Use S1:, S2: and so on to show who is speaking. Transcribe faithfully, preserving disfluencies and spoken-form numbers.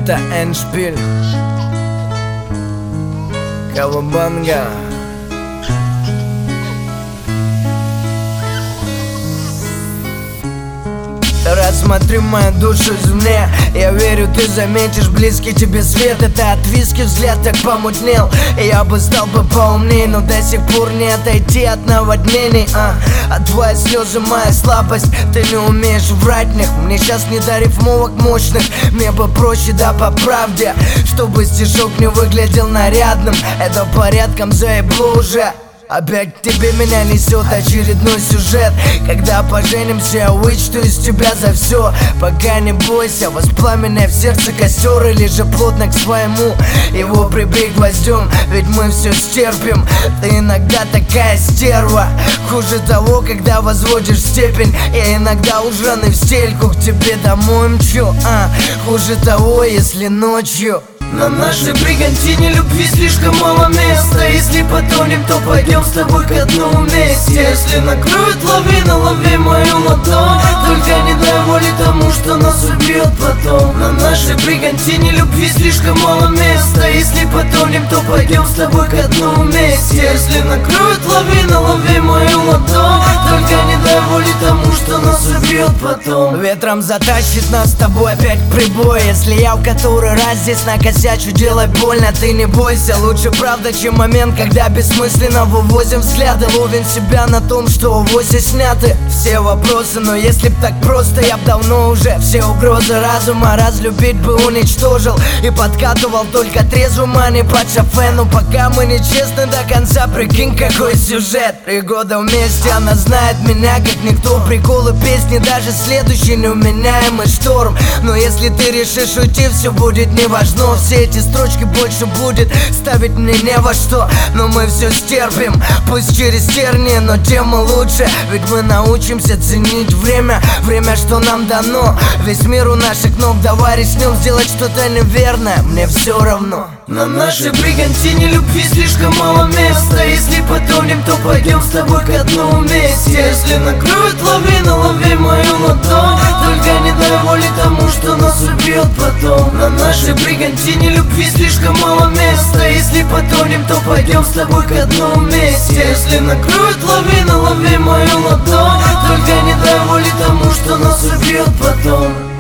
S1: Это Эндшпиль, Кавабанга. Рассмотри мою душу извне. Я верю, ты заметишь близкий тебе свет. Это от виски взгляд так помутнел, и я бы стал бы поумней, но до сих пор не отойти от наводнений. а, а твои слезы моя слабость. Ты не умеешь врать в них. Мне сейчас не до рифмовок мощных. Мне бы проще, да по правде, чтобы стишок не выглядел нарядным. Это порядком заебло уже. Опять к тебе меня несет очередной сюжет. Когда поженимся, я вычту из тебя за все. Пока не бойся, воспламенная в сердце костер. Или же плотно к своему его прибей гвоздем. Ведь мы все стерпим. Ты иногда такая стерва. Хуже того, когда возводишь степень. Я иногда лженый в стельку к тебе домой мчу. а, Хуже того, если ночью на нашей бригантине любви слишком мало места. Если потонем, то пойдем с тобой ко дну вместе. Если накроет лавина, лови мою ладонь. Только не дай воли тому, что нас убьет потом. На нашей бригантине любви слишком мало места. Если потонем, то пойдем с тобой ко дну вместе. Если накроет лавина, лови мою ладонь. Только не дай воли тому, что нас убьет потом. Ветром затащит нас с тобой опять к прибою. Если я в который раз здесь накосячу, делай больно, ты не бойся. Лучше правда, чем момент, когда бессмысленно вывозим взгляды. Ловим себя на том, что авоськи сняты все вопросы. Но если б так просто, я б давно уже все угрозы разума разлюбить бы уничтожил. И подкатывал только трезвым, а не под шофе. Но пока мы не честны до конца, прикинь, какой сюжет. Три года вместе, она знает меня как никто. Приколы, песни, даже следующий неуменяемый шторм. Но если ты решишь уйти, все будет неважно. Все эти строчки больше будет ставить мне не во что. Но мы все стерпим, пусть через тернии, но тем лучше. Ведь мы научимся ценить время, время, что нам дано. Весь мир у наших ног, давай рискнем сделать что-то неверное. Мне все равно. На нашей бригантине любви слишком мало места. Если потонем, то пойдем с тобой ко дну вместе. Если накроет лавина, лови мою ладонь. Только не дай воли тому, что нас убьет потом. На нашей бригантине любви слишком мало места. Если потонем, то пойдем с тобой ко дну вместе. Если накроет лавина, лови мою ладонь. Только не дай воли тому, что нас убьет потом.